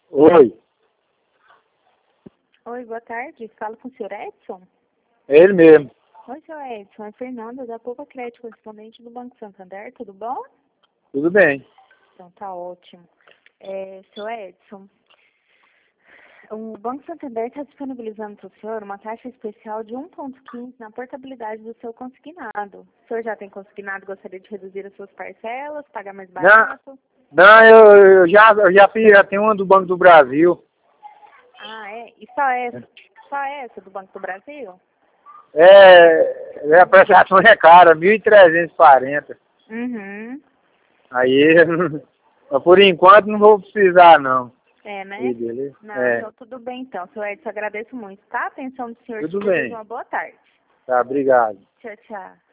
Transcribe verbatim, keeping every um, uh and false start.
Oi, Oi, boa tarde. Falo com o senhor Edson? é ele mesmo. Oi, senhor Edson. É Fernanda, da Poupa Crédito, correspondente do Banco Santander. Tudo bom? Tudo bem. Então, tá ótimo. É, senhor Edson, o Banco Santander está disponibilizando para o senhor uma taxa especial de um vírgula quinze na portabilidade do seu consignado. O senhor já tem consignado, gostaria de reduzir as suas parcelas, pagar mais Não, barato? não eu, eu já, eu já fiz, já tenho uma do Banco do Brasil. Ah, é? E só essa, só essa do Banco do Brasil? É, é, a prestação é cara, mil trezentos e quarenta. Uhum. Aí, por enquanto, não vou precisar, não. É, né? Aí, beleza? Não, É, então tudo bem então. Seu Edson, agradeço muito, tá? Atenção do senhor, te tudo desejo bem. uma boa tarde. Tá, obrigado. Tchau, tchau.